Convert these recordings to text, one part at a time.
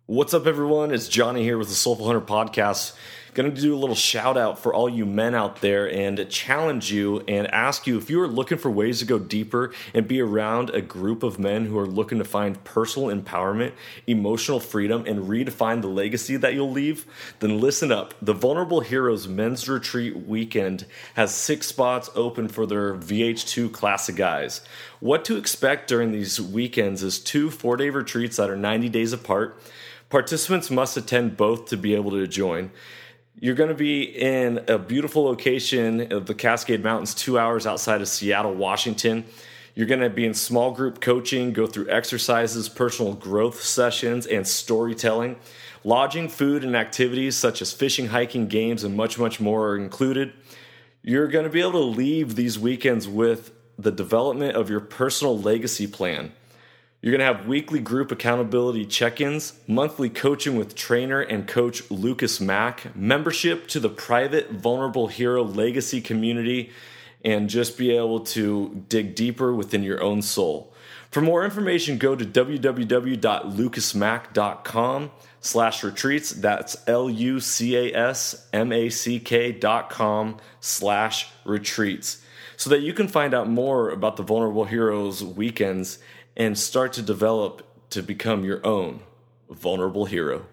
What's up, everyone? It's Johnny here with the Soulful Hunter Podcast. Going to do a little shout out for all you men out there and challenge you and ask you if you are looking for ways to go deeper and be around a group of men who are looking to find personal empowerment, emotional freedom, and redefine the legacy that you'll leave, then listen up. The Vulnerable Heroes Men's Retreat Weekend has 6 spots open for their VH2 class of guys. What to expect during these weekends is 2 4-day retreats that are 90 days apart. Participants must attend both to be able to join. You're going to be in a beautiful location of the Cascade Mountains, 2 hours outside of Seattle, Washington. You're going to be in small group coaching, go through exercises, personal growth sessions, and storytelling. Lodging, food, and activities such as fishing, hiking, games, and much, much more are included. You're going to be able to leave these weekends with the development of your personal legacy plan. You're going to have weekly group accountability check-ins, monthly coaching with trainer and coach Lucas Mack, membership to the private Vulnerable Hero Legacy community, and just be able to dig deeper within your own soul. For more information, go to www.lucasmack.com/retreats. That's LUCASMACK.com/retreats, so that you can find out more about the Vulnerable Heroes weekends and start to develop to become your own vulnerable hero.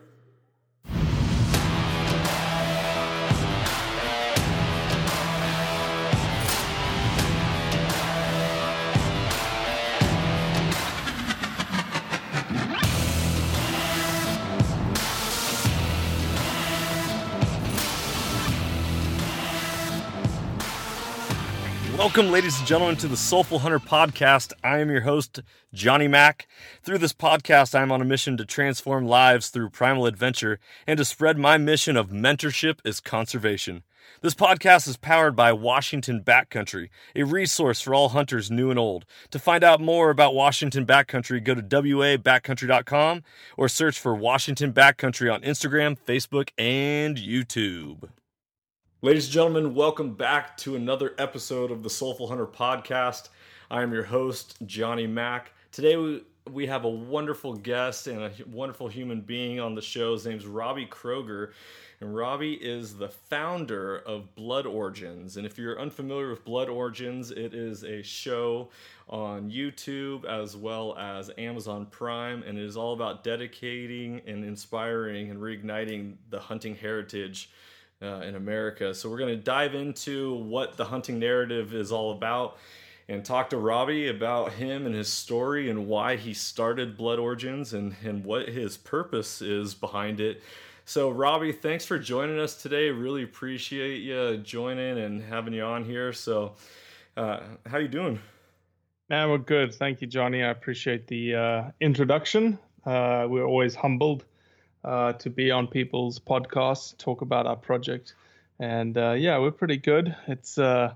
Welcome, ladies and gentlemen, to the Soulful Hunter Podcast. I am your host, Johnny Mack. Through this podcast, I am on a mission to transform lives through primal adventure and to spread my mission of mentorship is conservation. This podcast is powered by Washington Backcountry, a resource for all hunters new and old. To find out more about Washington Backcountry, go to wabackcountry.com or search for Washington Backcountry on Instagram, Facebook, and YouTube. Ladies and gentlemen, welcome back to another episode of the Soulful Hunter Podcast. I am your host, Johnny Mack. Today we have a wonderful guest and a wonderful human being on the show. His name's Robbie Kroger, and Robbie is the founder of Blood Origins. And if you're unfamiliar with Blood Origins, it is a show on YouTube as well as Amazon Prime, and it is all about dedicating and inspiring and reigniting the hunting heritage in America. So we're going to dive into what the hunting narrative is all about and talk to Robbie about him and his story and why he started Blood Origins and what his purpose is behind it. So Robbie, thanks for joining us today. Really appreciate you joining and having you on here. So how you doing? Man, we're good. Thank you, Johnny. I appreciate the introduction. We're always humbled to be on people's podcasts, talk about our project, and yeah, we're pretty good. It's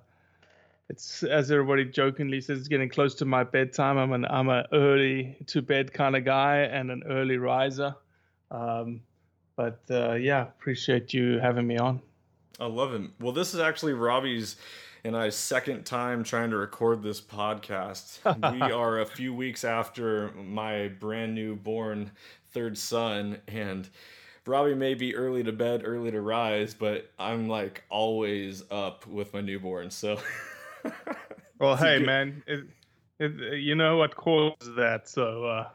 as everybody jokingly says, it's getting close to my bedtime. I'm an early to bed kind of guy and an early riser, but yeah, appreciate you having me on. I love it. Well, this is actually Robbie's and I's second time trying to record this podcast. We are a few weeks after my brand new born third son, and Robbie may be early to bed, early to rise, but I'm like always up with my newborn. So, well, hey, man, you know what causes that? So,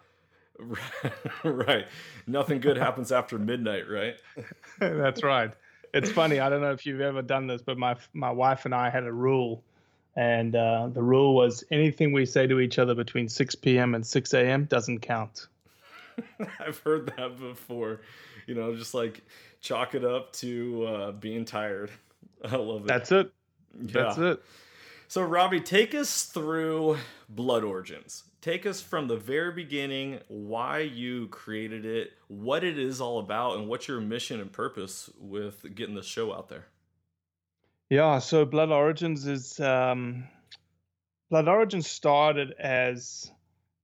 right, nothing good happens after midnight, right? That's right. It's funny. I don't know if you've ever done this, but my wife and I had a rule, and the rule was anything we say to each other between 6 p.m. and 6 a.m. doesn't count. I've heard that before. You know, just like chalk it up to being tired. I love it. That's it. Yeah. That's it. So, Robbie, take us through Blood Origins. Take us from the very beginning, why you created it, what it is all about, and what's your mission and purpose with getting the show out there. Yeah, so Blood Origins is Blood Origins started as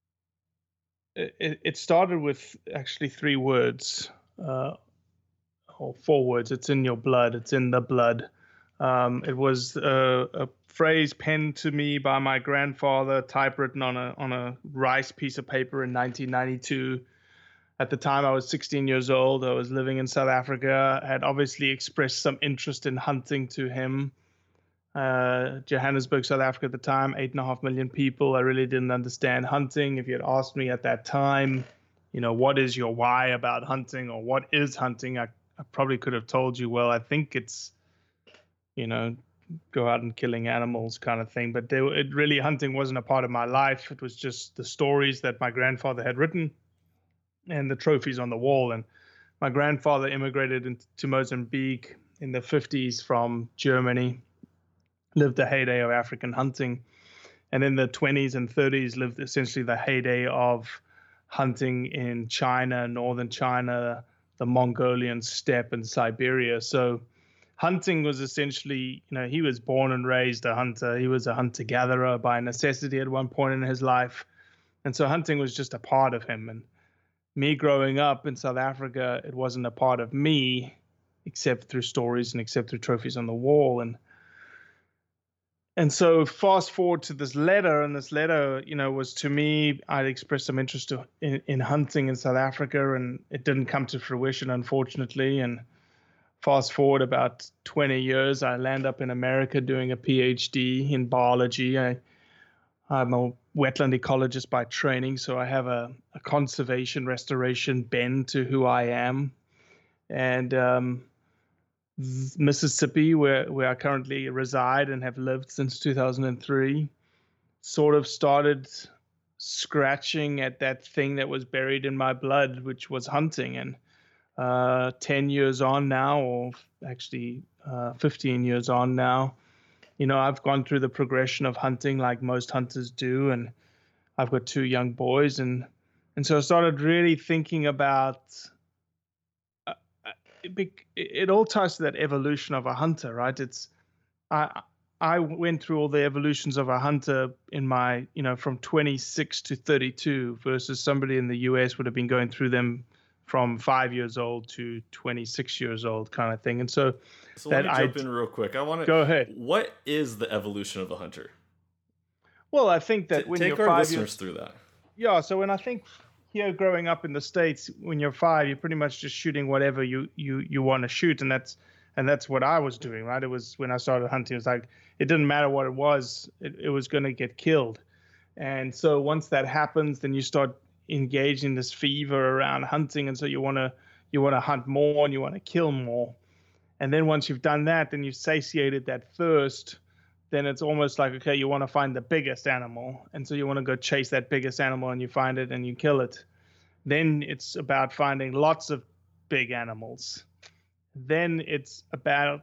it started with actually 3 words or 4 words. It's in your blood. It's in the blood. It was a phrase penned to me by my grandfather, typewritten on a rice piece of paper in 1992. At the time, I was 16 years old. I was living in South Africa. I had obviously expressed some interest in hunting to him. Johannesburg, South Africa at the time, 8.5 million people. I really didn't understand hunting. If you had asked me at that time, what is your why about hunting, or what is hunting, I probably could have told you, well, I think it's, go out and killing animals kind of thing. But hunting wasn't a part of my life. It was just the stories that my grandfather had written and the trophies on the wall. And my grandfather immigrated into Mozambique in the 50s from Germany, lived the heyday of African hunting. And in the 20s and 30s lived essentially the heyday of hunting in China, northern China, the Mongolian steppe, and Siberia. So hunting was essentially, he was born and raised a hunter. He was a hunter-gatherer by necessity at one point in his life. And so hunting was just a part of him. And me growing up in South Africa, it wasn't a part of me, except through stories and except through trophies on the wall. And so fast forward to this letter, and this letter, was to me, I'd expressed some interest in hunting in South Africa, and it didn't come to fruition, unfortunately. And fast forward about 20 years, I land up in America doing a PhD in biology. I'm a wetland ecologist by training, so I have a conservation restoration bend to who I am. And Mississippi, where I currently reside and have lived since 2003, sort of started scratching at that thing that was buried in my blood, which was hunting. And 10 years on now, or actually 15 years on now, I've gone through the progression of hunting like most hunters do, and I've got 2 young boys, and so I started really thinking about. It all ties to that evolution of a hunter, right? I went through all the evolutions of a hunter in my, from 26 to 32, versus somebody in the US would have been going through them from 5 years old to 26 years old, kind of thing. And so let me jump in real quick. I want to go ahead. What is the evolution of a hunter? Well, I think that when you're 5 years, take our listeners through that. Yeah. So when I think growing up in the States, when you're 5, you're pretty much just shooting whatever you want to shoot, and that's what I was doing, right? It was when I started hunting, it was like it didn't matter what it was, it was going to get killed. And so once that happens, then you start engaging this fever around hunting, and so you want to hunt more and you want to kill more. And then once you've done that, then you've satiated that thirst. Then it's almost like, okay, you want to find the biggest animal. And so you want to go chase that biggest animal, and you find it and you kill it. Then it's about finding lots of big animals. Then it's about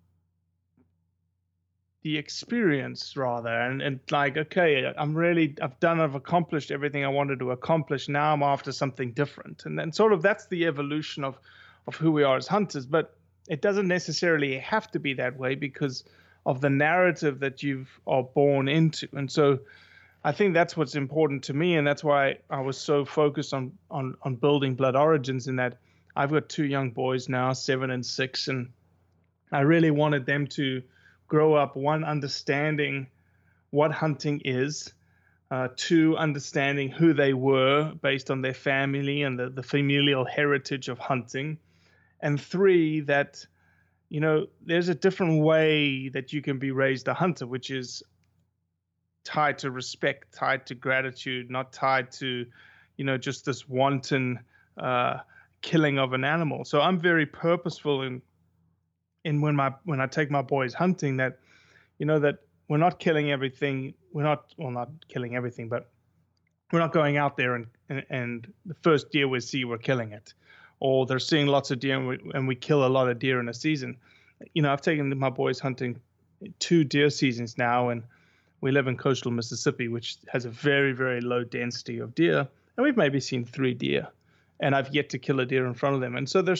the experience rather. And like, okay, I've accomplished everything I wanted to accomplish. Now I'm after something different. And then sort of that's the evolution of who we are as hunters. But it doesn't necessarily have to be that way because of the narrative that you are born into. And so I think that's what's important to me, and that's why I was so focused on building Blood Origins, in that I've got 2 young boys now, 7 and 6, and I really wanted them to grow up, 1, understanding what hunting is, 2, understanding who they were based on their family and the familial heritage of hunting, and 3, that there's a different way that you can be raised a hunter, which is tied to respect, tied to gratitude, not tied to, just this wanton killing of an animal. So I'm very purposeful in when I take my boys hunting, that, that we're not killing everything. Not killing everything, but we're not going out there and the first deer we see, we're killing it. Or they're seeing lots of deer and we kill a lot of deer in a season. I've taken my boys hunting 2 deer seasons now, and we live in coastal Mississippi, which has a very, very low density of deer. And we've maybe seen 3 deer, and I've yet to kill a deer in front of them. And so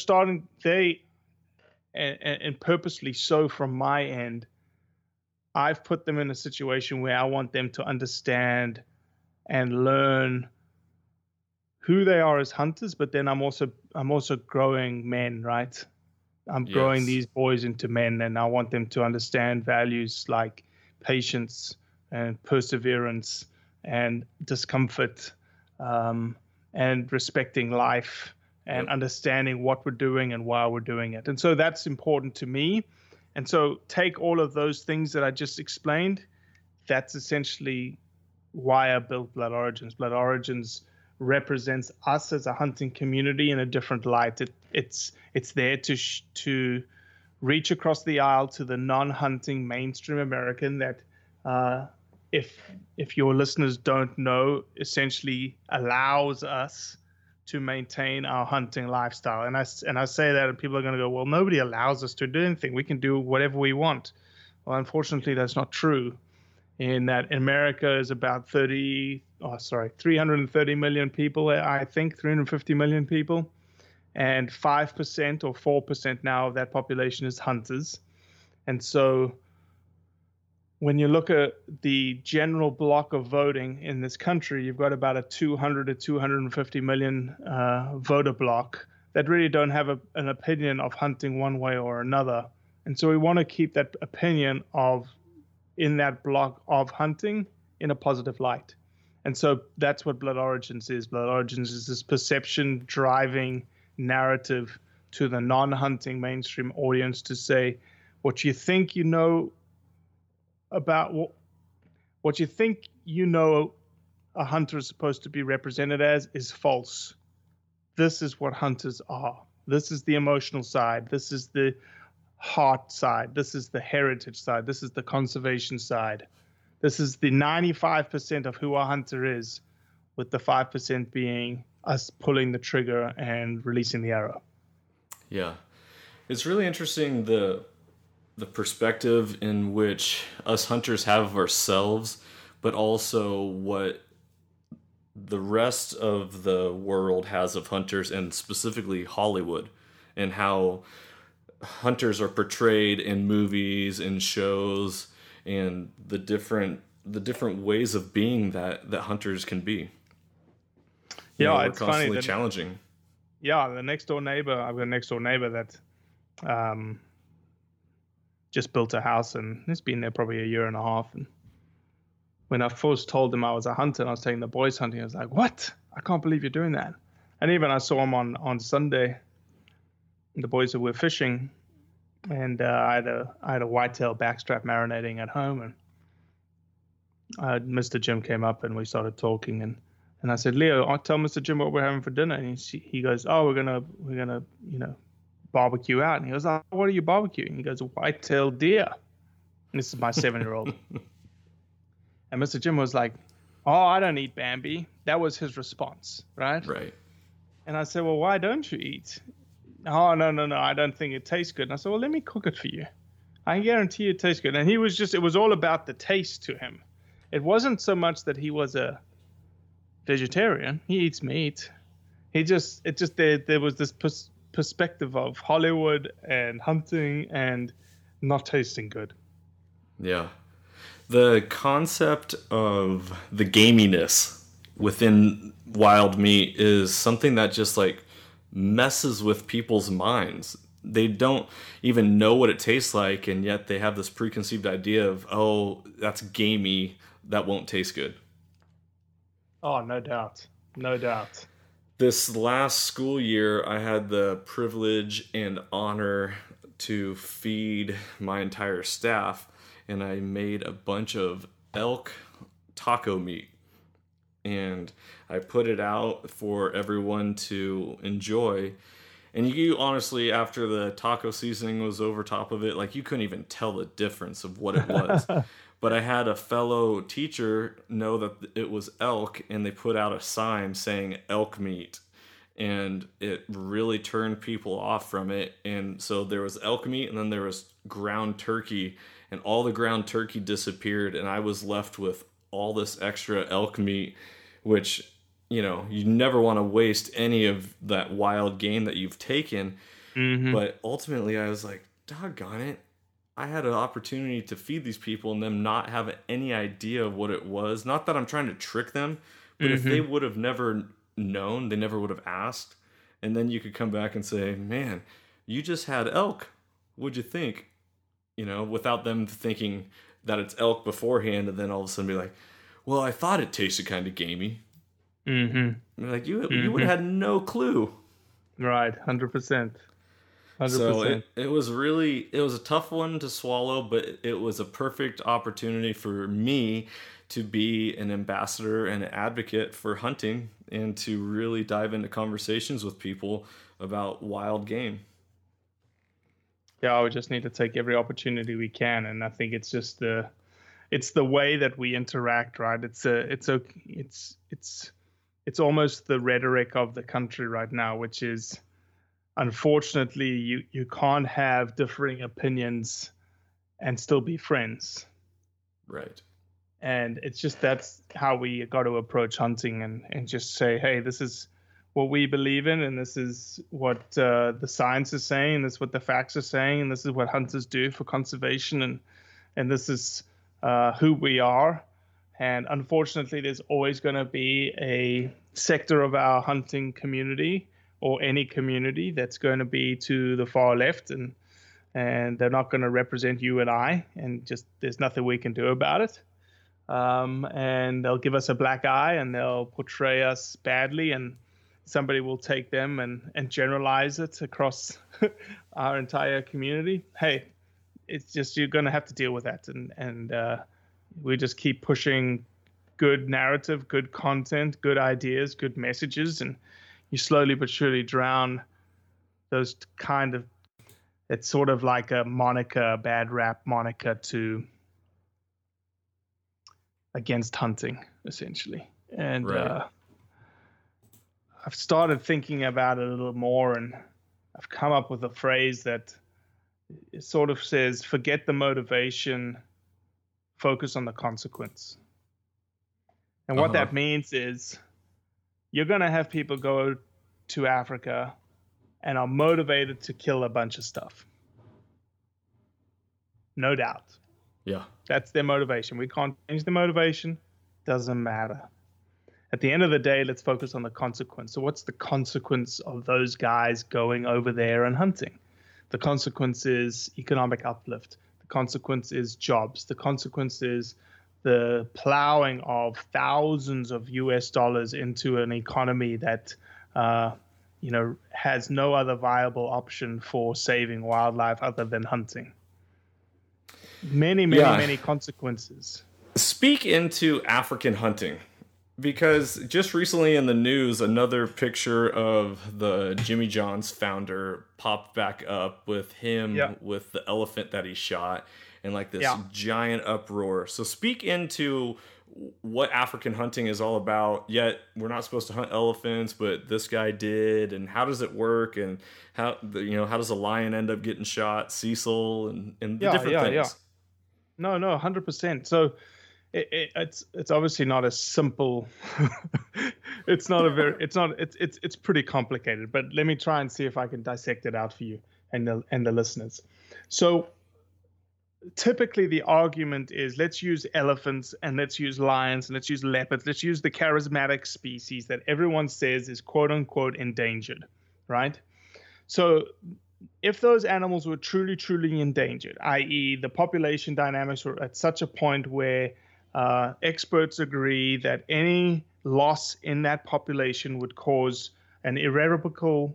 and purposely so from my end, I've put them in a situation where I want them to understand and learn who they are as hunters, but then I'm also growing men, right? I'm growing these boys into men, and I want them to understand values like patience and perseverance and discomfort, and and respecting life and understanding what we're doing and why we're doing it. And so that's important to me. And so take all of those things that I just explained. That's essentially why I built Blood Origins. Blood Origins represents us as a hunting community in a different light. It's there to reach across the aisle to the non-hunting mainstream American that, if your listeners don't know, essentially allows us to maintain our hunting lifestyle. And I say that, and people are going to go, well, nobody allows us to do anything. We can do whatever we want. Well, unfortunately, that's not true. In that America is about 330 million people, I think, 350 million people. And 5% or 4% now of that population is hunters. And so when you look at the general block of voting in this country, you've got about a 200 to 250 million voter block that really don't have an opinion of hunting one way or another. And so we want to keep that opinion of in that block of hunting in a positive light. And so that's what Blood Origins is. Blood Origins is this perception driving narrative to the non-hunting mainstream audience to say what you think you know about what you think you know a hunter is supposed to be represented as is false. This is what hunters are. This is the emotional side. This is the heart side. This is the heritage side. This is the conservation side. This is the 95% of who a hunter is, with the 5% being us pulling the trigger and releasing the arrow. Yeah. It's really interesting the perspective in which us hunters have of ourselves, but also what the rest of the world has of hunters, and specifically Hollywood, and how hunters are portrayed in movies and shows, and the different ways of being that hunters can be. Yeah, it's constantly challenging. Yeah, I've got a next door neighbor that just built a house, and it's been there probably a year and a half. And when I first told him I was a hunter and I was taking the boys hunting, I was like, "What? I can't believe you're doing that." And even I saw him on Sunday. The boys were fishing, and I had a whitetail backstrap marinating at home, and Mr. Jim came up and we started talking, and I said, "Leo, I'll tell Mr. Jim what we're having for dinner." And he goes, "Oh, we're gonna barbecue out." And he goes, "Oh, what are you barbecuing?" He goes, "A white-tailed deer." And this is my 7-year-old. And Mr. Jim was like, "Oh, I don't eat Bambi." That was his response, right? Right. And I said, "Well, why don't you eat?" "Oh, no, I don't think it tastes good." And I said, "Well, let me cook it for you. I guarantee you it tastes good." And it was all about the taste to him. It wasn't so much that he was a vegetarian. He eats meat. There was this perspective of Hollywood and hunting and not tasting good. Yeah. The concept of the gaminess within wild meat is something that just like messes with people's minds. They don't even know what it tastes like, and yet they have this preconceived idea of, oh, that's gamey, that won't taste good. Oh, no doubt. No doubt. This last school year, I had the privilege and honor to feed my entire staff, and I made a bunch of elk taco meat. And I put it out for everyone to enjoy. And you honestly, after the taco seasoning was over top of it, like you couldn't even tell the difference of what it was. But I had a fellow teacher know that it was elk, and they put out a sign saying elk meat. And it really turned people off from it. And so there was elk meat, and then there was ground turkey, and all the ground turkey disappeared, and I was left with all this extra elk meat, which, you never want to waste any of that wild game that you've taken. Mm-hmm. But ultimately I was like, doggone it, I had an opportunity to feed these people and them not have any idea of what it was. Not that I'm trying to trick them, but if they would have never known, they never would have asked. And then you could come back and say, man, you just had elk. What'd you think? Without them thinking that it's elk beforehand, and then all of a sudden be like, well, I thought it tasted kind of gamey. Mm-hmm. Like you would have had no clue. Right, 100%. 100%. So it was a tough one to swallow, but it was a perfect opportunity for me to be an ambassador and an advocate for hunting and to really dive into conversations with people about wild game. Yeah, we just need to take every opportunity we can, and I think it's just the way that we interact, right? It's almost the rhetoric of the country right now, which is, unfortunately, you can't have differing opinions and still be friends. Right. And it's just, that's how we got to approach hunting, and just say, hey, this is what we believe in, and this is what the science is saying, this is what the facts are saying, and this is what hunters do for conservation, and this is who we are. And unfortunately, there's always going to be a sector of our hunting community, or any community, that's going to be to the far left, and they're not going to represent you and I, and just there's nothing we can do about it. And they'll give us a black eye, and they'll portray us badly, and somebody will take them and generalize it across our entire community. Hey, it's just, you're going to have to deal with that, and we just keep pushing good narrative, good content, good ideas, good messages, and you slowly but surely drown those kind of, it's sort of like a moniker, a bad rap moniker to against hunting, essentially. And right. I've started thinking about it a little more, and I've come up with a phrase that it sort of says, forget the motivation, focus on the consequence. And what that means is, you're going to have people go to Africa and are motivated to kill a bunch of stuff. No doubt. Yeah. That's their motivation. We can't change the motivation. Doesn't matter. At the end of the day, let's focus on the consequence. So what's the consequence of those guys going over there and hunting? The consequence is economic uplift. The consequence is jobs. The consequence is the plowing of thousands of US dollars into an economy that has no other viable option for saving wildlife other than hunting. Many consequences. Speak into African hunting, because just recently in the news, another picture of the Jimmy John's founder popped back up with him with the elephant that he shot, and like this giant uproar. So speak into what African hunting is all about. Yet we're not supposed to hunt elephants, but this guy did, and how does it work, and how does a lion end up getting shot, Cecil, and the different things. Yeah. No, 100%. So it's obviously not as simple. It's pretty complicated, but let me try and see if I can dissect it out for you and the listeners. So typically the argument is, let's use elephants and let's use lions and let's use leopards. Let's use the charismatic species that everyone says is quote unquote endangered, right? So if those animals were truly, truly endangered, i.e. the population dynamics were at such a point where experts agree that any loss in that population would cause an irrevocable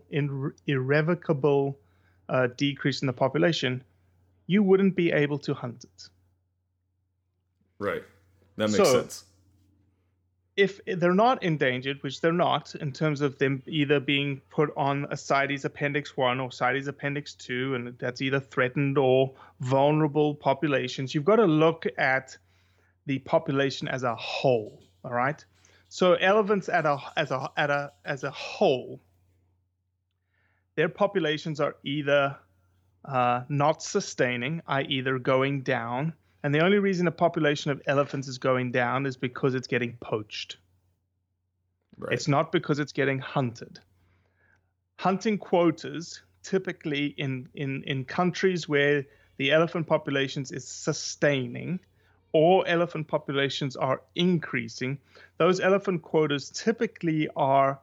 decrease in the population, you wouldn't be able to hunt it. Right. That makes sense. If they're not endangered, which they're not, in terms of them either being put on a CITES Appendix 1 or CITES Appendix 2, and that's either threatened or vulnerable populations, you've got to look at the population as a whole, all right? So elephants as a whole, their populations are either not sustaining, i.e. they're going down. And the only reason the population of elephants is going down is because it's getting poached. Right. It's not because it's getting hunted. Hunting quotas, typically in countries where the elephant populations is sustaining or elephant populations are increasing, those elephant quotas typically are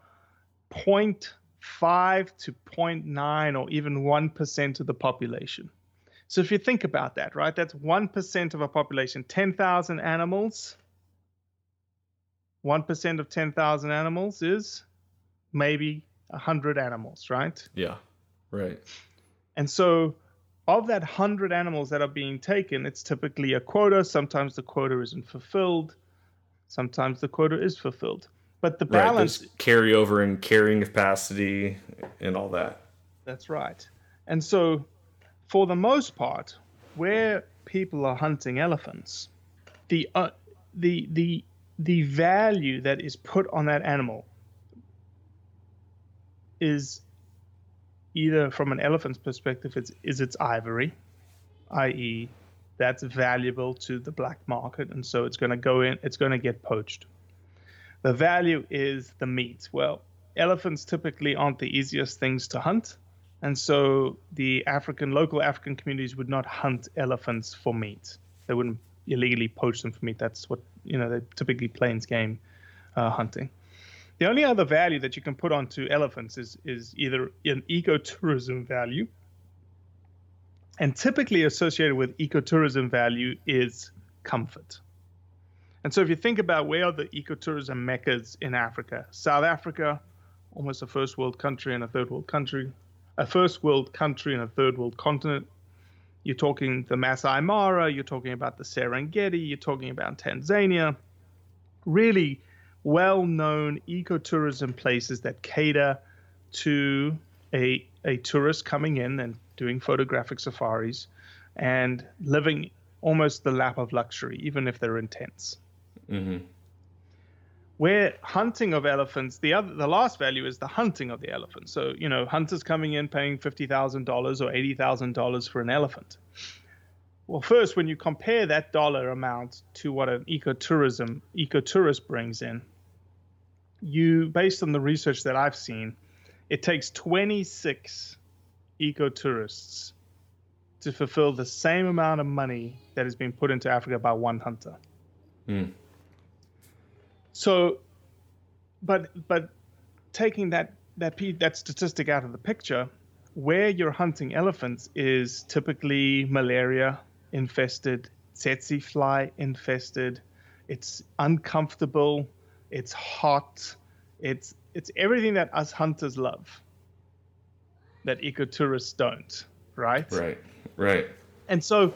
0.5 to 0.9 or even 1% of the population. So if you think about that, right, that's 1% of a population, 10,000 animals, 1% of 10,000 animals is maybe 100 animals, right? Yeah, right. And so of that 100 animals that are being taken, it's typically a quota. Sometimes the quota isn't fulfilled. Sometimes the quota is fulfilled. But the balance... Right, there's carryover and carrying capacity and all that. That's right. And so for the most part, where people are hunting elephants, the value that is put on that animal is either, from an elephant's perspective, is its ivory, i.e., that's valuable to the black market, and so it's going to go in, it's going to get poached. The value is the meat. Well, elephants typically aren't the easiest things to hunt, and so the local African communities would not hunt elephants for meat. They wouldn't illegally poach them for meat. That's what, they're typically plains game hunting. The only other value that you can put onto elephants is either an ecotourism value, and typically associated with ecotourism value is comfort. And so if you think about where are the ecotourism meccas in Africa, South Africa, almost a first world country and a third world country, a first world country and a third world continent. You're talking the Masai Mara, you're talking about the Serengeti, you're talking about Tanzania, really well-known ecotourism places that cater to a tourist coming in and doing photographic safaris and living almost the lap of luxury, even if they're in tents. Mm-hmm. Where hunting of elephants, the last value is the hunting of the elephant. So, hunters coming in paying $50,000 or $80,000 for an elephant. Well, first, when you compare that dollar amount to what an ecotourist brings in, based on the research that I've seen, it takes 26 ecotourists to fulfill the same amount of money that has been put into Africa by one hunter. Mm. So, but taking that statistic out of the picture, where you're hunting elephants is typically malaria infested, tsetse fly infested. It's uncomfortable. It's hot. It's everything that us hunters love that ecotourists don't, right? Right. And so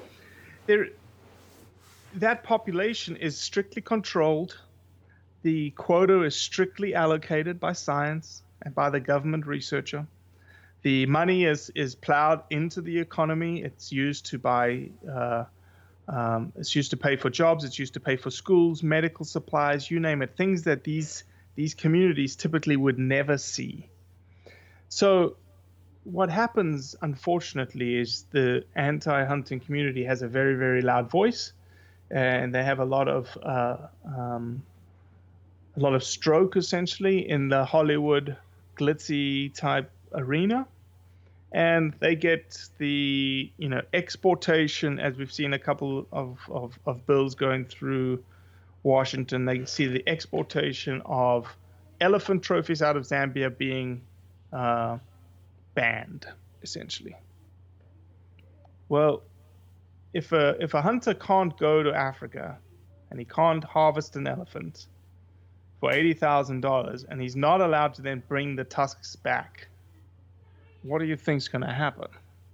that population is strictly controlled. The quota is strictly allocated by science and by the government researcher. The money is plowed into the economy. It's used to buy. It's used to pay for jobs. It's used to pay for schools, medical supplies, you name it. Things that these communities typically would never see. So, what happens, unfortunately, is the anti-hunting community has a very, very loud voice, and they have a lot of stroke, essentially, in the Hollywood glitzy type arena. And they get the exportation, as we've seen a couple of bills going through Washington. They see the exportation of elephant trophies out of Zambia being banned, essentially. Well, if a hunter can't go to Africa and he can't harvest an elephant for $80,000 and he's not allowed to then bring the tusks back, what do you think's going to happen?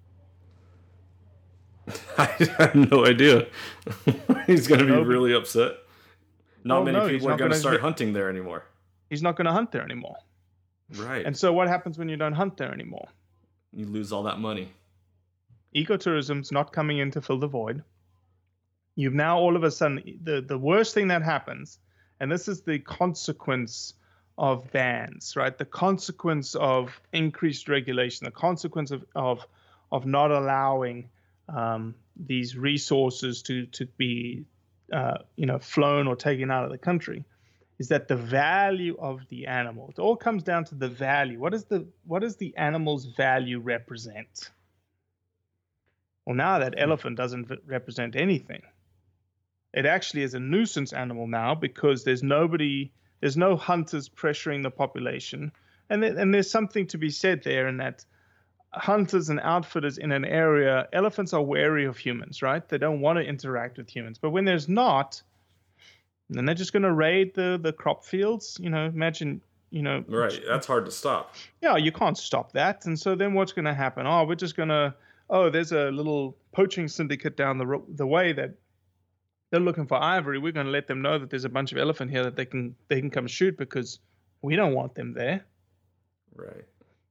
I have no idea. He's going to be really upset. Not many people are going to start hunting there anymore. He's not going to hunt there anymore. Right. And so what happens when you don't hunt there anymore? You lose all that money. Ecotourism's not coming in to fill the void. You've now all of a sudden, the worst thing that happens, and this is the consequence of bans, right? The consequence of increased regulation, the consequence of not allowing these resources to be flown or taken out of the country, is that the value of the animal, it all comes down to the value. What does the animal's value represent? Well, now that elephant doesn't represent anything. It actually is a nuisance animal now because there's no hunters pressuring the population. And there's something to be said there in that hunters and outfitters in an area, elephants are wary of humans, right? They don't want to interact with humans. But when there's not And they're just going to raid the crop fields. Imagine, Right. That's hard to stop. yeah, you can't stop that. And so then what's going to happen? There's a little poaching syndicate down the way that they're looking for ivory. We're going to let them know that there's a bunch of elephant here that they can come shoot because we don't want them there. Right.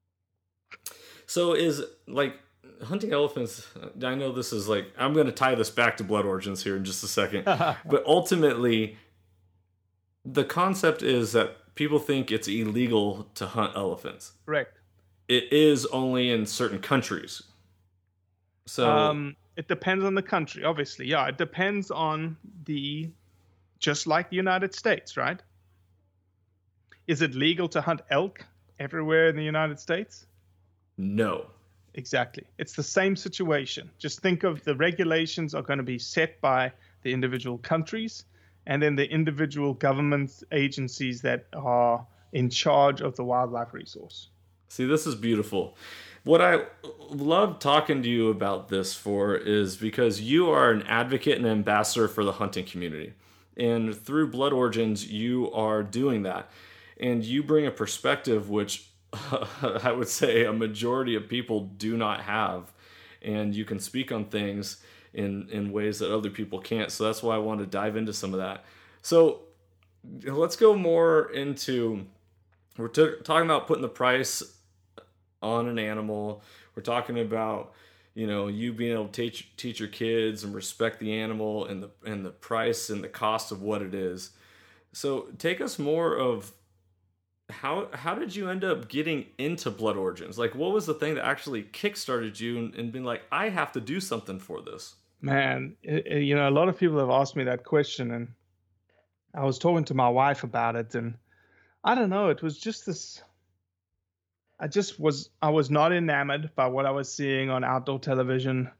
So is hunting elephants, I know this is I'm going to tie this back to Blood Origins here in just a second, but ultimately the concept is that people think it's illegal to hunt elephants. Correct. It is only in certain countries. So it depends on the country, obviously. Yeah, it depends on just like the United States, right? Is it legal to hunt elk everywhere in the United States? No. Exactly. It's the same situation. Just think of the regulations are going to be set by the individual countries and then the individual government agencies that are in charge of the wildlife resource. See, this is beautiful. What I love talking to you about this for is because you are an advocate and ambassador for the hunting community. And through Blood Origins, you are doing that. And you bring a perspective which I would say a majority of people do not have. And you can speak on things in ways that other people can't. So that's why I want to dive into some of that. So let's go more into, we're talking about putting the price on an animal. We're talking about, you being able to teach your kids and respect the animal and the price and the cost of what it is. So take us more of how did you end up getting into Blood Origins? What was the thing that actually kickstarted you and being like, I have to do something for this? Man, a lot of people have asked me that question, and I was talking to my wife about it, and I don't know, it was just this. I was not enamored by what I was seeing on outdoor television.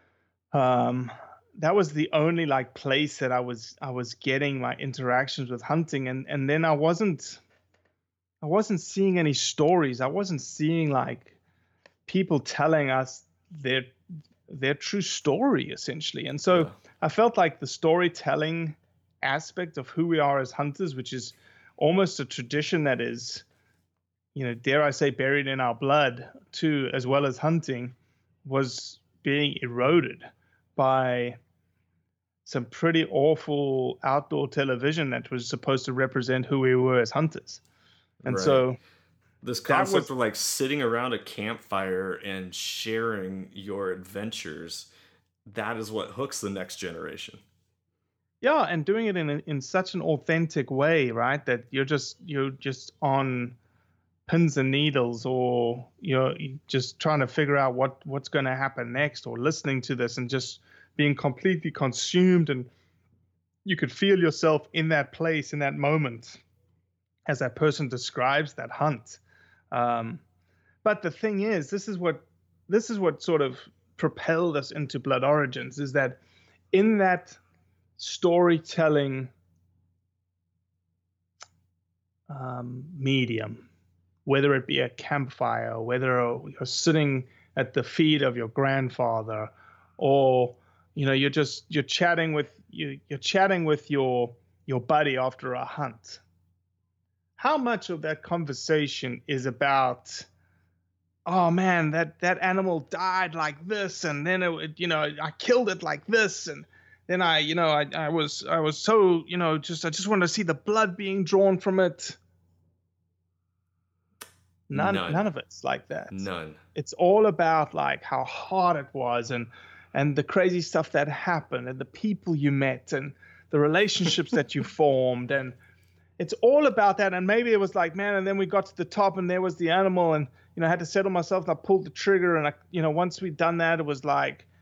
That was the only place that I was getting my interactions with hunting, and then I wasn't seeing any stories. I wasn't seeing people telling us their true story, essentially. And so I felt like the storytelling aspect of who we are as hunters, which is almost a tradition that is, dare I say, buried in our blood too, as well as hunting, was being eroded by some pretty awful outdoor television that was supposed to represent who we were as hunters. And right. So this concept of sitting around a campfire and sharing your adventures, that is what hooks the next generation. Yeah, and doing it in such an authentic way, right? That you're just on pins and needles, or you're just trying to figure out what's going to happen next, or listening to this and just being completely consumed, and you could feel yourself in that place, in that moment, as that person describes that hunt. But the thing is, this is what sort of propelled us into Blood Origins, is that in that storytelling medium, whether it be a campfire, whether you're sitting at the feet of your grandfather, or you're chatting with your buddy after a hunt. How much of that conversation is about, oh man, that animal died like this, and then I killed it like this, and then I was so I just wanted to see the blood being drawn from it. None of it's like that. None. It's all about how hard it was, and the crazy stuff that happened, and the people you met, and the relationships that you formed, and it's all about that. And maybe it was man, and then we got to the top, and there was the animal, and I had to settle myself, and I pulled the trigger, and once we'd done that, it was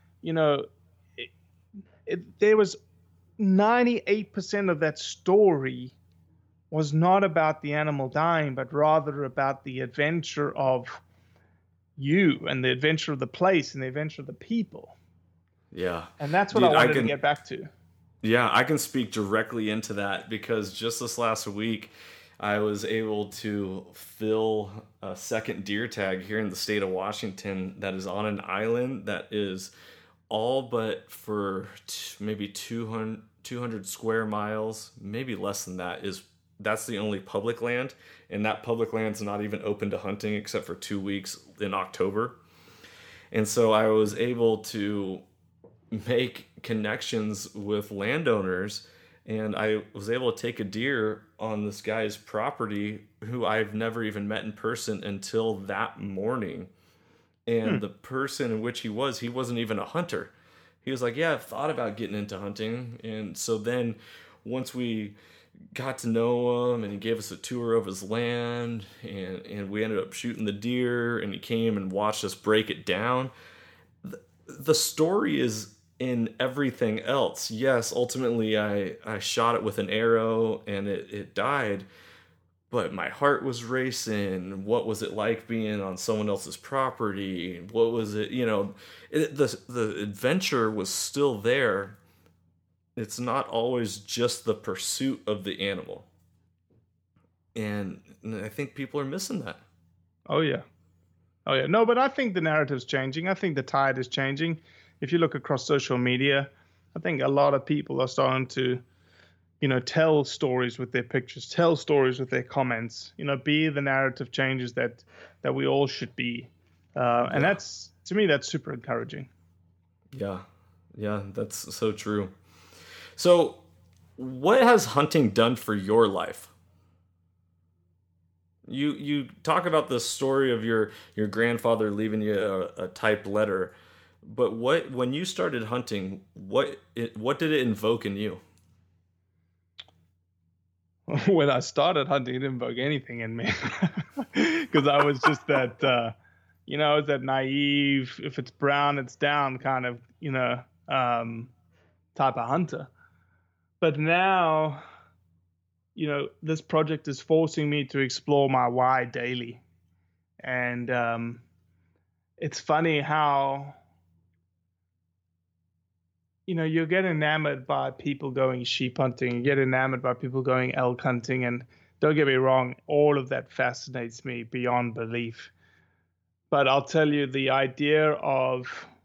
there was 98% of that story was not about the animal dying, but rather about the adventure of you, and the adventure of the place, and the adventure of the people. Yeah. And that's what I wanted to get back to. Yeah, I can speak directly into that, because just this last week, I was able to fill a second deer tag here in the state of Washington that is on an island that is all but for maybe 200 200 square miles, maybe less than that, that's the only public land, and that public land's not even open to hunting except for 2 weeks in October. And so I was able to make connections with landowners, and I was able to take a deer on this guy's property who I've never even met in person until that morning. And the person in which he wasn't even a hunter. He was like, yeah, I've thought about getting into hunting. And so then once we got to know him and he gave us a tour of his land, and we ended up shooting the deer, and he came and watched us break it down. The story is in everything else. Yes, ultimately I shot it with an arrow and it died, but my heart was racing. What was it like being on someone else's property? What was it, the adventure was still there. It's not always just the pursuit of the animal. And I think people are missing that. Oh, yeah. No, but I think the narrative's changing. I think the tide is changing. If you look across social media, I think a lot of people are starting to, tell stories with their pictures, tell stories with their comments, be the narrative changes that we all should be. And that's, to me, that's super encouraging. Yeah, that's so true. So what has hunting done for your life? You talk about the story of your grandfather leaving you a typed letter, but when you started hunting, what did it invoke in you? When I started hunting, it didn't invoke anything in me because I was just that, I was that naive, if it's brown, it's down kind of, type of hunter. But now, this project is forcing me to explore my why daily. And it's funny how, you get enamored by people going sheep hunting, you get enamored by people going elk hunting. And don't get me wrong, all of that fascinates me beyond belief. But I'll tell you, the idea of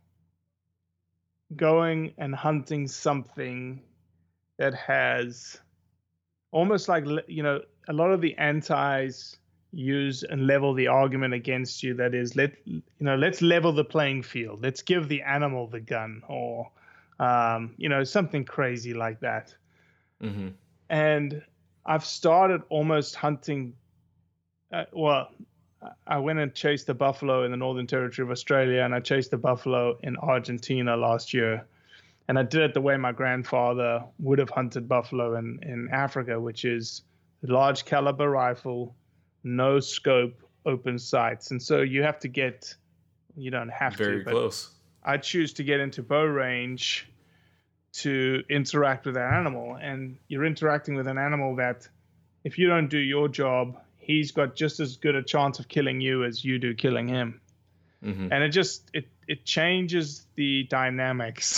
going and hunting something that has almost like, a lot of the antis use and level the argument against you. That is, let's level the playing field. Let's give the animal the gun, or, something crazy like that. Mm-hmm. And I've started almost hunting. I went and chased a buffalo in the Northern Territory of Australia, and I chased a buffalo in Argentina last year. And I did it the way my grandfather would have hunted buffalo in Africa, which is a large caliber rifle, no scope, open sights. And so you have to you don't have very close. I choose to get into bow range to interact with that animal. And you're interacting with an animal that, if you don't do your job, he's got just as good a chance of killing you as you do killing him. Mm-hmm. And it changes the dynamics.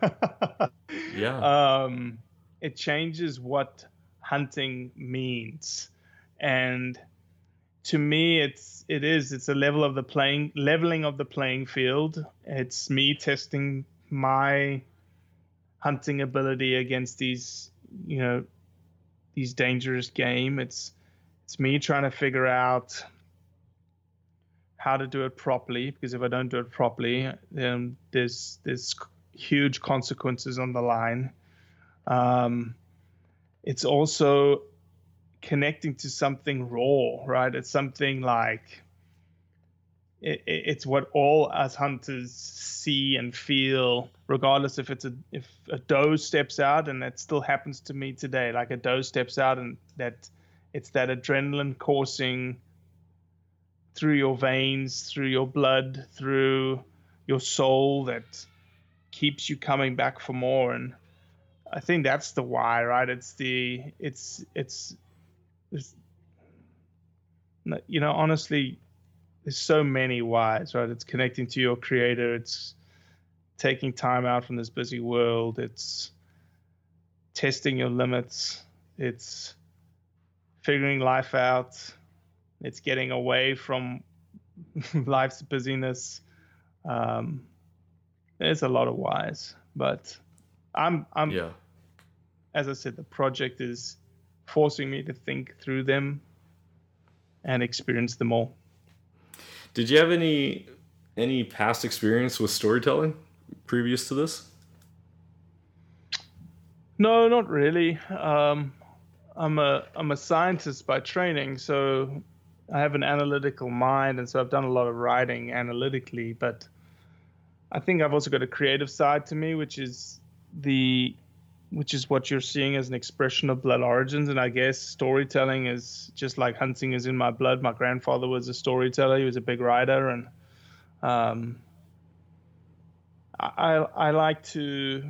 Yeah. It changes what hunting means. And to me, it's a leveling of the playing field. It's me testing my hunting ability against these dangerous game. It's me trying to figure out how to do it properly, because if I don't do it properly, then there's huge consequences on the line. It's also connecting to something raw, right? It's something like it's what all us hunters see and feel, regardless if a doe steps out, and that still happens to me today. Like a doe steps out, and it's that adrenaline coursing through your veins, through your blood, through your soul, that keeps you coming back for more. And I think that's the why, right? Honestly, there's so many whys, right? It's connecting to your creator. It's taking time out from this busy world. It's testing your limits. It's figuring life out. It's getting away from life's busyness. There's a lot of whys, but I'm as I said, the project is forcing me to think through them and experience them all. Did you have any past experience with storytelling previous to this? No, not really. I'm a scientist by training, so I have an analytical mind, and so I've done a lot of writing analytically. But I think I've also got a creative side to me, which is what you're seeing as an expression of blood origins. And I guess storytelling is just like hunting is in my blood. My grandfather was a storyteller. He was a big writer, and I like to,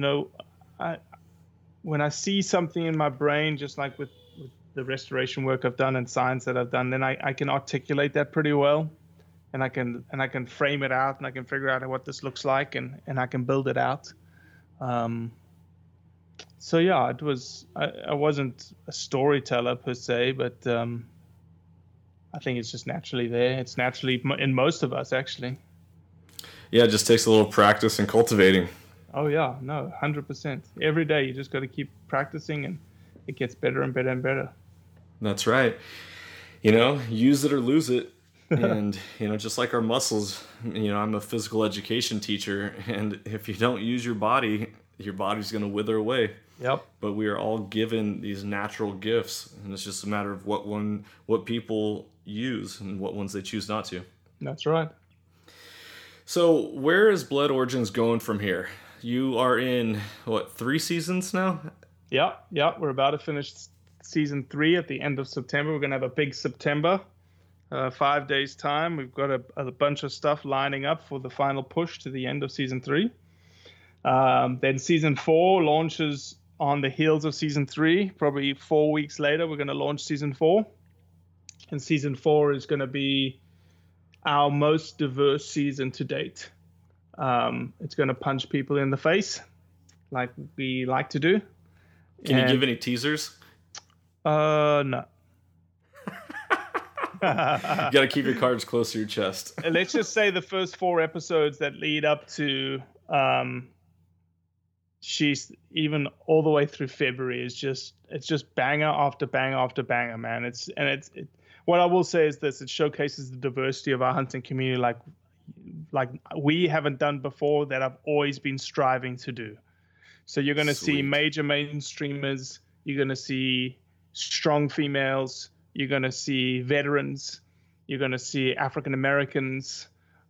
when I see something in my brain, just like with the restoration work I've done and science that I've done, then I can articulate that pretty well, and I can frame it out, and I can figure out what this looks like, and I can build it out. So yeah, it was. I wasn't a storyteller per se, but I think it's just naturally there. It's naturally in most of us, actually. Yeah, it just takes a little practice and cultivating. Oh yeah, no, 100%. Every day you just got to keep practicing, and it gets better and better and better. That's right. Use it or lose it. And, just like our muscles, I'm a physical education teacher, and if you don't use your body's going to wither away. Yep. But we are all given these natural gifts, and it's just a matter of what people use and what ones they choose not to. That's right. So where is Blood Origins going from here? You are in, 3 seasons now? Yeah. We're about to finish season 3 at the end of September. We're going to have a big September, 5 days time. We've got a bunch of stuff lining up for the final push to the end of season 3. Then season 4 launches on the heels of season 3. Probably 4 weeks later, we're going to launch season 4. And season 4 is going to be our most diverse season to date. It's going to punch people in the face like we like to do. Can you give any teasers? No. You got to keep your cards close to your chest. Let's just say the first 4 episodes that lead up to she's even all the way through February it's just banger after banger after banger, man. What I will say is this: it showcases the diversity of our hunting community like we haven't done before, that I've always been striving to do. So you're going to see major mainstreamers, you're going to see strong females, you're going to see veterans, you're going to see African Americans.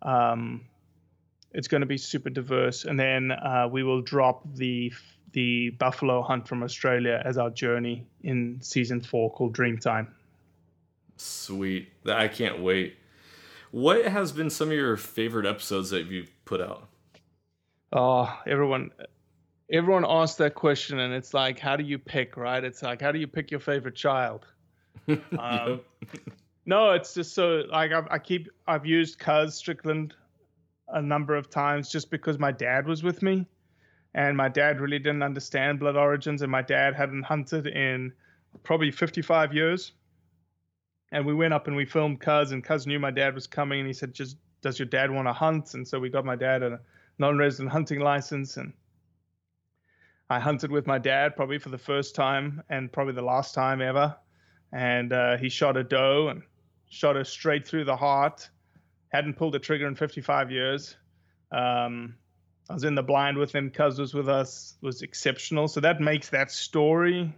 It's going to be super diverse. And then we will drop the buffalo hunt from Australia as our journey in season 4, called Dreamtime. Sweet. I can't wait. What has been some of your favorite episodes that you've put out? Oh, everyone asks that question, and it's like, how do you pick, right? It's like, how do you pick your favorite child? Yep. No, it's just so, like, I've used Cuz Strickland a number of times just because my dad was with me, and my dad really didn't understand Blood Origins, and my dad hadn't hunted in probably 55 years. And we went up and we filmed Cuz, and Cuz knew my dad was coming, and he said, does your dad want to hunt? And so we got my dad a non-resident hunting license, and I hunted with my dad probably for the first time and probably the last time ever. And he shot a doe and shot her straight through the heart. Hadn't pulled a trigger in 55 years. I was in the blind with him. Cuz was with us. Was exceptional. So that makes that story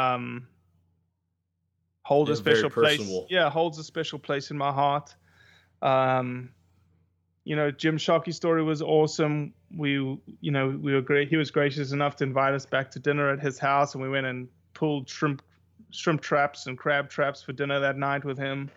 hold a special place. Yeah, holds a special place in my heart. Jim Shockey's story was awesome. We were great. He was gracious enough to invite us back to dinner at his house, and we went and pulled shrimp traps and crab traps for dinner that night with him.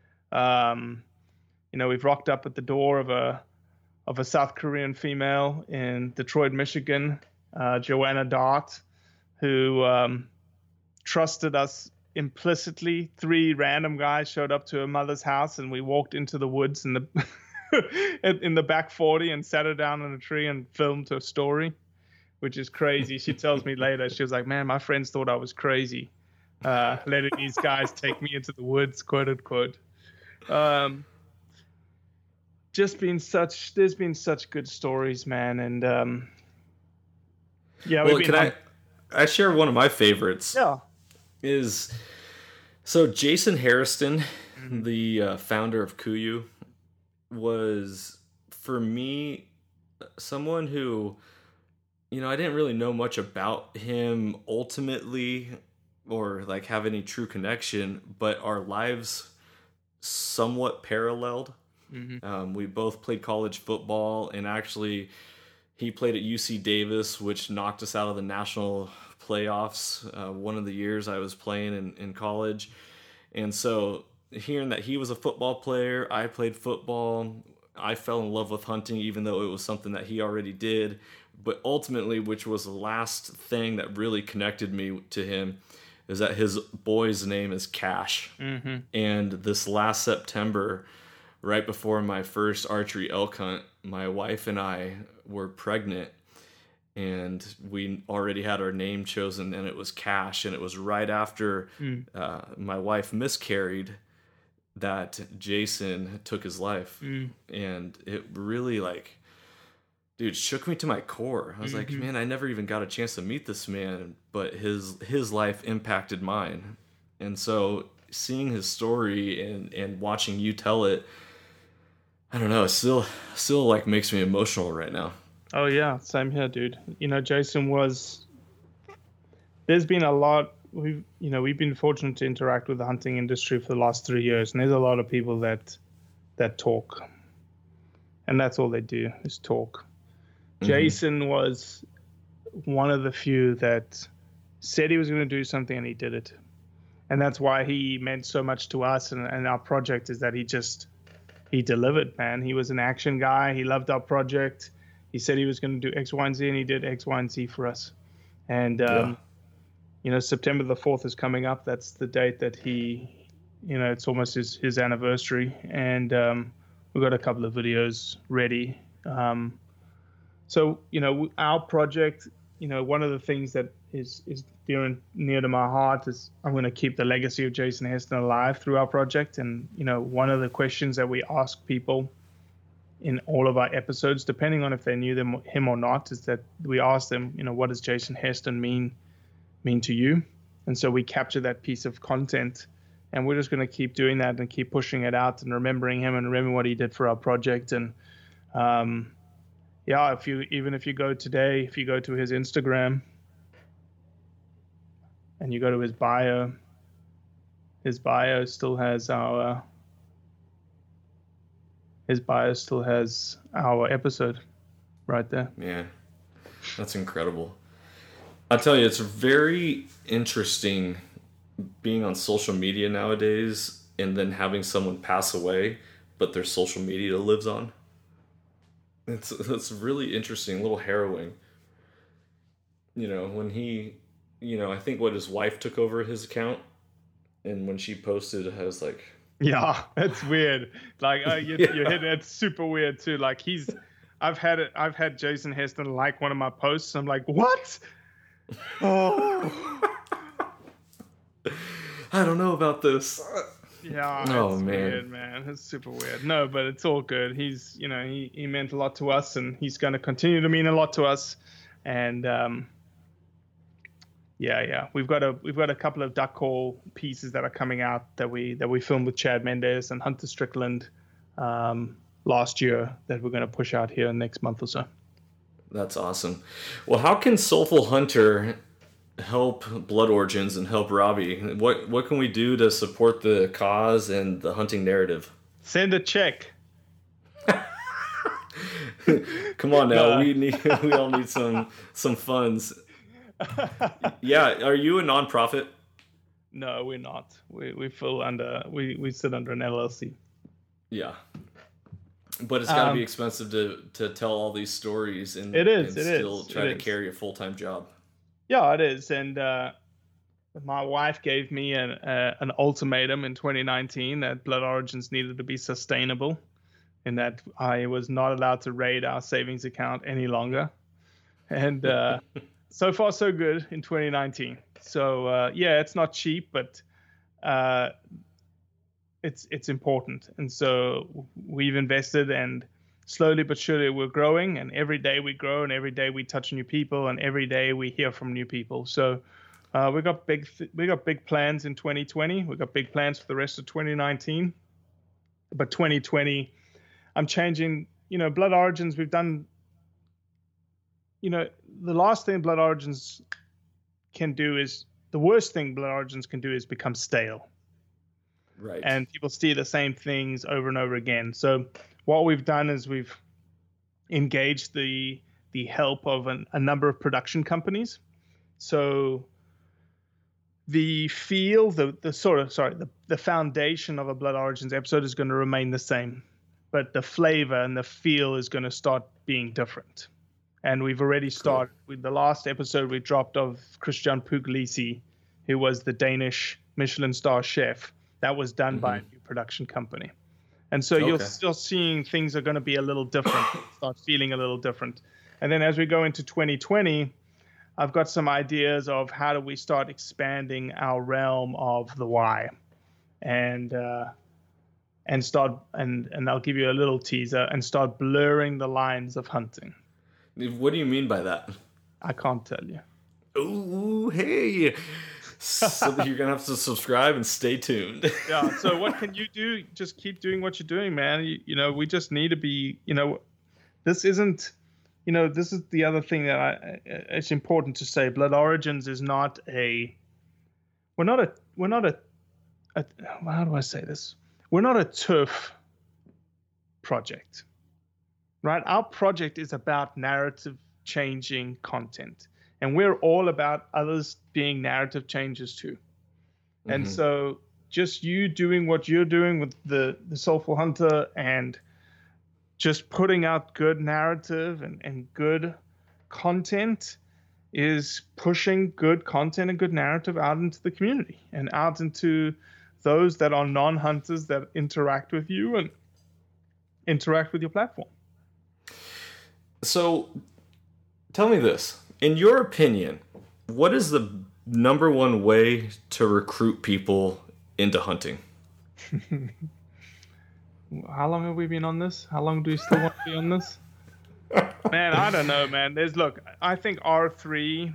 We've rocked up at the door of a South Korean female in Detroit, Michigan, Joanna Dart, who trusted us implicitly. 3 random guys showed up to her mother's house, and we walked into the woods in the back 40 and sat her down in a tree and filmed her story, which is crazy. She tells me later, she was like, man, my friends thought I was crazy, letting these guys take me into the woods, quote unquote. There's been such good stories, man. And I share one of my favorites. Yeah. Is so Jason Hairston, the founder of KUIU, was for me someone who, I didn't really know much about him ultimately or like have any true connection, but our lives somewhat paralleled. We both played college football, and actually he played at UC Davis, which knocked us out of the national playoffs one of the years I was playing in college. And so hearing that he was a football player, I played football, I fell in love with hunting, even though it was something that he already did. But ultimately, which was the last thing that really connected me to him, is that his boy's name is Cash. And this last September, right before my first archery elk hunt, my wife and I were pregnant, and we already had our name chosen, and it was Cash. And it was right after my wife miscarried that Jason took his life. And it really, dude, shook me to my core. I was like, man, I never even got a chance to meet this man, but his life impacted mine. And so seeing his story and watching you tell it, I don't know, it still like makes me emotional right now. Oh yeah, same here, dude. Jason there's been a lot, we've been fortunate to interact with the hunting industry for the last 3 years, and there's a lot of people that talk. And that's all they do is talk. Jason was one of the few that said he was going to do something, and he did it. And that's why he meant so much to us and our project, is that he delivered, man. He was an action guy. He loved our project. He said he was going to do X, Y, and Z, and he did X, Y, and Z for us. And, September the 4th is coming up. That's the date that it's almost his anniversary. And we've got a couple of videos ready. So, our project, one of the things that is dear and near to my heart is I'm going to keep the legacy of Jason Hairston alive through our project. And, one of the questions that we ask people in all of our episodes, depending on if they knew him or not, is that we ask them, what does Jason Hairston mean to you? And so we capture that piece of content, and we're just going to keep doing that and keep pushing it out and remembering him and remembering what he did for our project. And, if you go today, if you go to his Instagram and you go to his bio still has our episode right there. Yeah, that's incredible. I tell you, it's very interesting being on social media nowadays and then having someone pass away, but their social media lives on. It's really interesting, a little harrowing. When he, I think what his wife took over his account, and when she posted, I was like, yeah, it's weird. Like you're hitting it's super weird too. Like I've had Jason Hairston like one of my posts. I'm like, what? Oh, I don't know about this. Yeah. It's weird, man. It's super weird. No, but it's all good. He's, he meant a lot to us, and he's going to continue to mean a lot to us. And we've got a couple of duck call pieces that are coming out that we filmed with Chad Mendes and Hunter Strickland last year that we're going to push out here next month or so. That's awesome. Well, how can Soulful Hunter help Blood Origins and help Robbie? What can we do to support the cause and the hunting narrative? Send a check. Come on now, we all need some funds. Yeah, are you a nonprofit? No, we're not. We sit under an LLC. Yeah. But it's got to be expensive to tell all these stories and still try to carry a full-time job. Yeah, it is. And my wife gave me an ultimatum in 2019 that Blood Origins needed to be sustainable, and that I was not allowed to raid our savings account any longer. And so far, so good in 2019. So it's not cheap, but it's important. And so we've invested, and slowly but surely we're growing, and every day we grow, and every day we touch new people, and every day we hear from new people. So we got big plans in 2020. We got big plans for the rest of 2019. But 2020, I'm changing. Blood Origins, we've done. The last thing Blood Origins can do is the worst thing Blood Origins can do is become stale. Right. And people see the same things over and over again. So what we've done is we've engaged the help of a number of production companies. So the foundation of a Blood Origins episode is going to remain the same, but the flavor and the feel is going to start being different. And we've already started with the last episode we dropped of Christian Puglisi, who was the Danish Michelin star chef. That was done by a new production company. And so you're still seeing things are going to be a little different, start feeling a little different. And then as we go into 2020, I've got some ideas of how do we start expanding our realm of the why, and I'll give you a little teaser and start blurring the lines of hunting. What do you mean by that? I can't tell you. Ooh, hey. So you're going to have to subscribe and stay tuned. Yeah, so what can you do? Just keep doing what you're doing, man. We just need to be, this isn't, this is the other thing that it's important to say. Blood Origins is not we're not a, how do I say this? We're not a turf project, right? Our project is about narrative changing content. And we're all about others being narrative changes too. Mm-hmm. And so just you doing what you're doing with the Soulful Hunter and just putting out good narrative and good content is pushing good content and good narrative out into the community and out into those that are non-hunters that interact with you and interact with your platform. So tell me this. In your opinion, what is the number one way to recruit people into hunting? How long have we been on this? How long do you still want to be on this? Man, I don't know, man. I think R3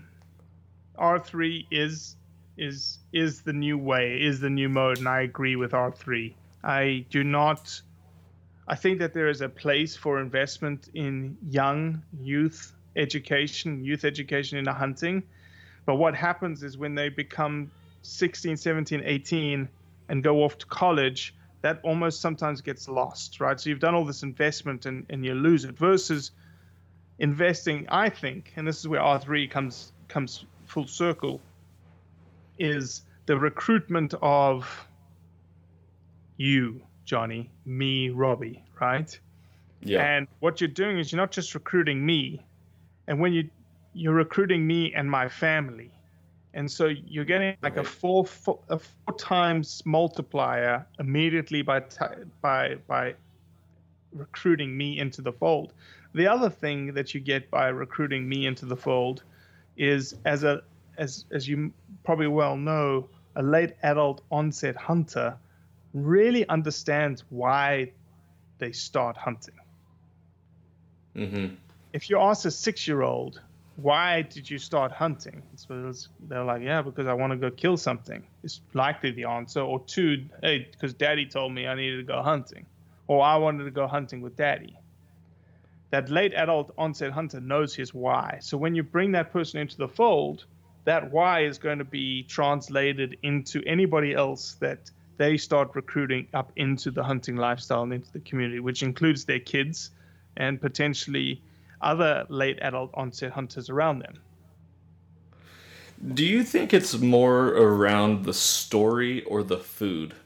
is the new way, is the new mode, and I agree with R3. I think that there is a place for investment in youth education into hunting. But what happens is when they become 16, 17, 18 and go off to college, that almost sometimes gets lost, right? So you've done all this investment and you lose it versus investing, I think, and this is where R3 comes full circle, is the recruitment of you, Johnny, me, Robbie, right? Yeah. And what you're doing is you're not just recruiting me, and when you're recruiting me and my family, and so you're getting like a four times multiplier immediately by recruiting me into the fold. The other thing that you get by recruiting me into the fold is as you probably well know, a late adult onset hunter really understands why they start hunting. Mm-hmm. If you ask a 6-year-old, why did you start hunting? They're like, yeah, because I want to go kill something. It's likely the answer. Or 2, hey, because daddy told me I needed to go hunting. Or I wanted to go hunting with daddy. That late adult onset hunter knows his why. So when you bring that person into the fold, that why is going to be translated into anybody else that they start recruiting up into the hunting lifestyle and into the community, which includes their kids and potentially other late adult onset hunters around them. Do you think it's more around the story or the food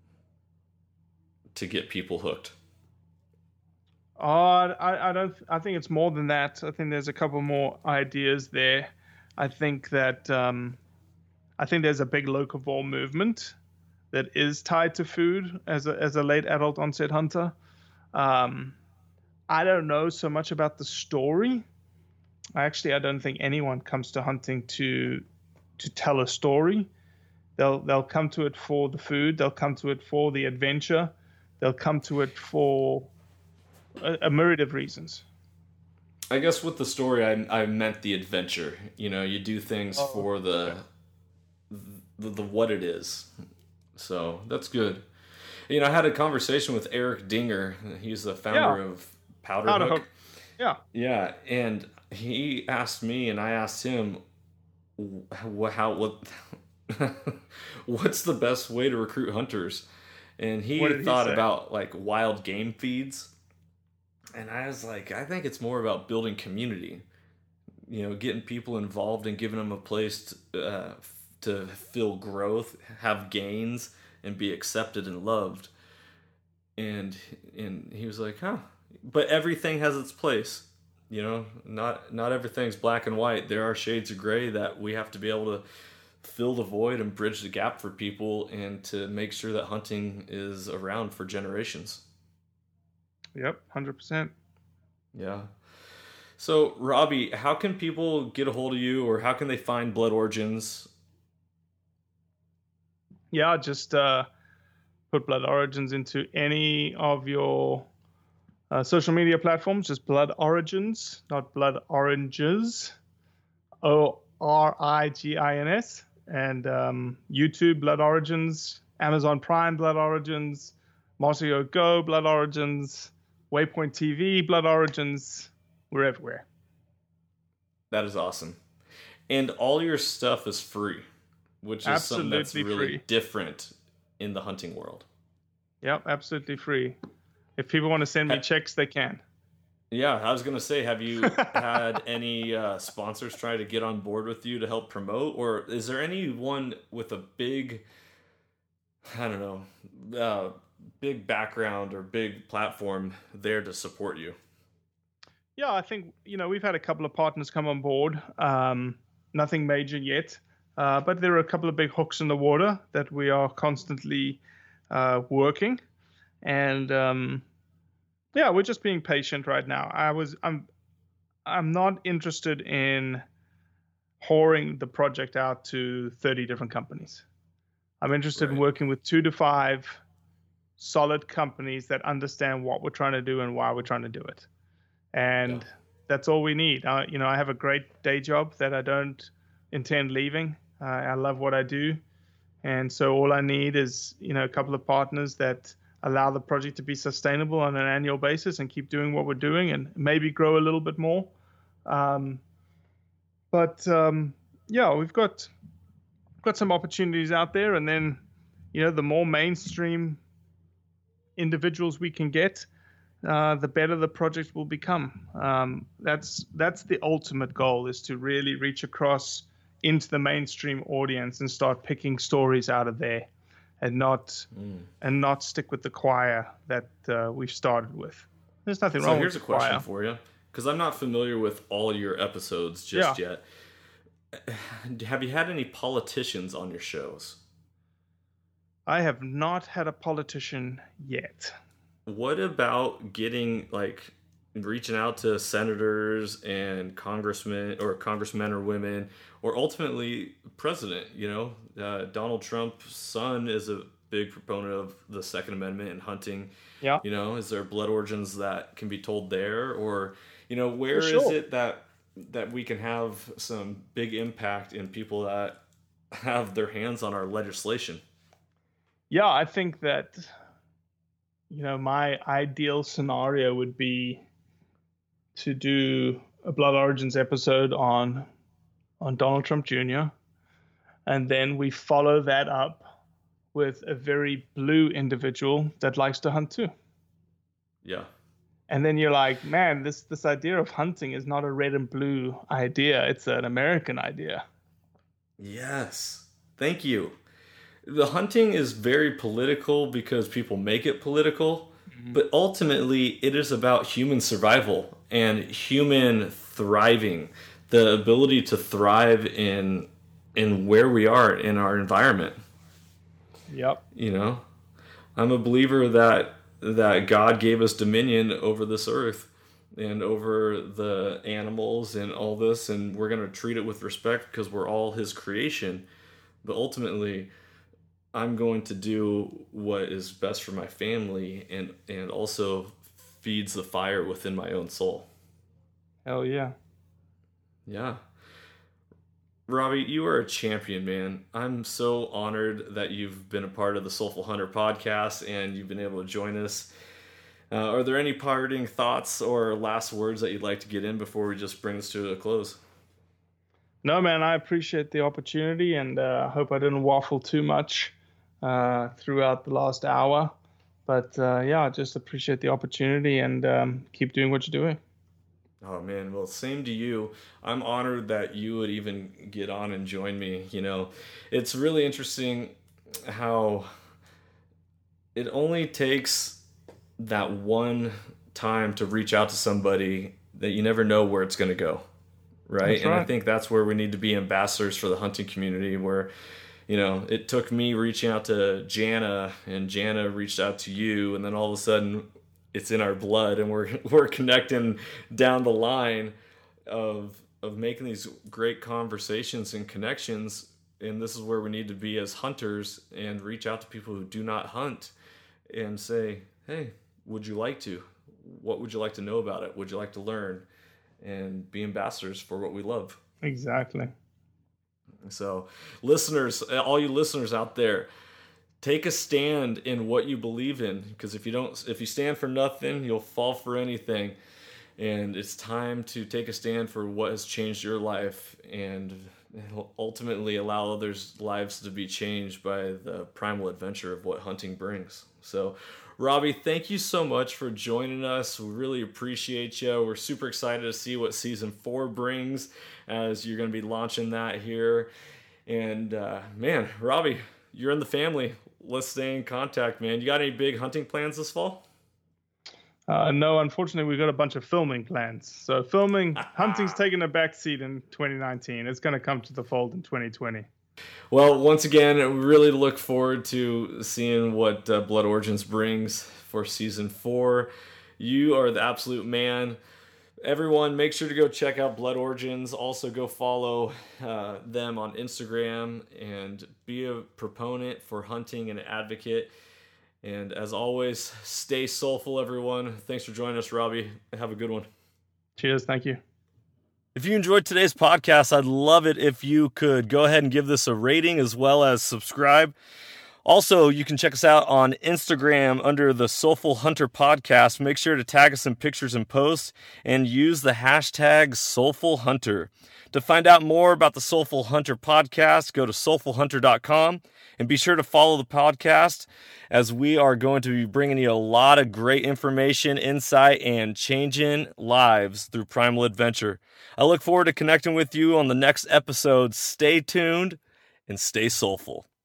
to get people hooked? I think it's more than that. I think there's a couple more ideas there. I think that there's a big locavore movement that is tied to food as a late adult onset hunter. I don't know so much about the story. I don't think anyone comes to hunting to tell a story. They'll come to it for the food. They'll come to it for the adventure. They'll come to it for a myriad of reasons. I guess with the story, I meant the adventure. You know, you do things for the what it is. So that's good. You know, I had a conversation with Eric Dinger. He's the founder of Powder Hook. Yeah. Yeah, and he asked me, and I asked him, what what's the best way to recruit hunters? And he thought about like wild game feeds. And I was like, I think it's more about building community. You know, getting people involved and giving them a place to feel growth, have gains, and be accepted and loved. And he was like, huh. But everything has its place. You know, not everything's black and white. There are shades of gray that we have to be able to fill the void and bridge the gap for people, and to make sure that hunting is around for generations. Yep, 100%. Yeah. So, Robbie, how can people get a hold of you, or how can they find Blood Origins? Yeah, just put Blood Origins into any of your social media platforms. Just Blood Origins, not Blood Oranges. ORIGINS. And YouTube, Blood Origins. Amazon Prime, Blood Origins. Mossio Go, Blood Origins. Waypoint TV, Blood Origins. We're everywhere. That is awesome. And all your stuff is free, which is something that's really different in the hunting world. Yep, absolutely free. If people want to send me checks, they can. Yeah, I was going to say, have you had any sponsors try to get on board with you to help promote? Or is there anyone with a big, I don't know, big background or big platform there to support you? Yeah, I think, we've had a couple of partners come on board. Nothing major yet, but there are a couple of big hooks in the water that we are constantly working. And we're just being patient right now. I'm not interested in whoring the project out to 30 different companies. I'm interested in working with 2 to 5 solid companies that understand what we're trying to do and why we're trying to do it. And that's all we need. I have a great day job that I don't intend leaving. I love what I do. And so all I need is, a couple of partners that allow the project to be sustainable on an annual basis and keep doing what we're doing, and maybe grow a little bit more. We've got some opportunities out there. And then, the more mainstream individuals we can get, the better the project will become. That's the ultimate goal, is to really reach across into the mainstream audience and start picking stories out of there, and not stick with the choir that we've started with. There's nothing wrong with the choir. So here's a question for you, because I'm not familiar with all your episodes just yet. Have you had any politicians on your shows? I have not had a politician yet. What about reaching out to senators and congressmen or women, or ultimately president? Donald Trump's son is a big proponent of the Second Amendment and hunting. Yeah. Is there Blood Origins that can be told there? Or, where is it that we can have some big impact in people that have their hands on our legislation? Yeah, I think that, my ideal scenario would be to do a Blood Origins episode on Donald Trump Jr. And then we follow that up with a very blue individual that likes to hunt too. Yeah. And then you're like, man, this idea of hunting is not a red and blue idea. It's an American idea. Yes. Thank you. The hunting is very political because people make it political, but ultimately it is about human survival and human thriving, the ability to thrive in where we are in our environment. Yep. I'm a believer that God gave us dominion over this earth and over the animals and all this, and we're going to treat it with respect because we're all his creation. But ultimately, I'm going to do what is best for my family and also feeds the fire within my own soul. Hell yeah. Yeah. Robbie, you are a champion, man. I'm so honored that you've been a part of the Soulful Hunter podcast and you've been able to join us. Are there any parting thoughts or last words that you'd like to get in before we just bring this to a close? No, man, I appreciate the opportunity, and I hope I didn't waffle too much throughout the last hour. But yeah, I just appreciate the opportunity, and keep doing what you're doing. Oh man, well, same to you. I'm honored that you would even get on and join me. You know, it's really interesting how it only takes that one time to reach out to somebody that you never know where it's going to go. Right. And I think that's where we need to be ambassadors for the hunting community, where, you know, it took me reaching out to Jana and Jana reached out to you. And then all of a sudden it's in our blood and we're connecting down the line of making these great conversations and connections. And this is where we need to be as hunters and reach out to people who do not hunt and say, hey, would you like to? What would you like to know about it? Would you like to learn? And be ambassadors for what we love. Exactly. So, listeners, all you listeners out there, take a stand in what you believe in, because if you stand for nothing, you'll fall for anything. And it's time to take a stand for what has changed your life and ultimately allow others' lives to be changed by the primal adventure of what hunting brings. So, Robbie, thank you so much for joining us. We really appreciate you. We're super excited to see what season 4 brings, as you're going to be launching that here. And man, Robbie, you're in the family. Let's stay in contact, man. You got any big hunting plans this fall? No, unfortunately, we've got a bunch of filming plans. So hunting's taking a backseat in 2019. It's going to come to the fold in 2020. Well, once again, we really look forward to seeing what Blood Origins brings for season 4. You are the absolute man. Everyone, make sure to go check out Blood Origins. Also, go follow them on Instagram and be a proponent for hunting and an advocate. And as always, stay soulful, everyone. Thanks for joining us, Robbie. Have a good one. Cheers. Thank you. If you enjoyed today's podcast, I'd love it if you could go ahead and give this a rating as well as subscribe. Also, you can check us out on Instagram under the Soulful Hunter Podcast. Make sure to tag us in pictures and posts and use the hashtag Soulful Hunter. To find out more about the Soulful Hunter Podcast, go to soulfulhunter.com and be sure to follow the podcast, as we are going to be bringing you a lot of great information, insight, and changing lives through primal adventure. I look forward to connecting with you on the next episode. Stay tuned and stay soulful.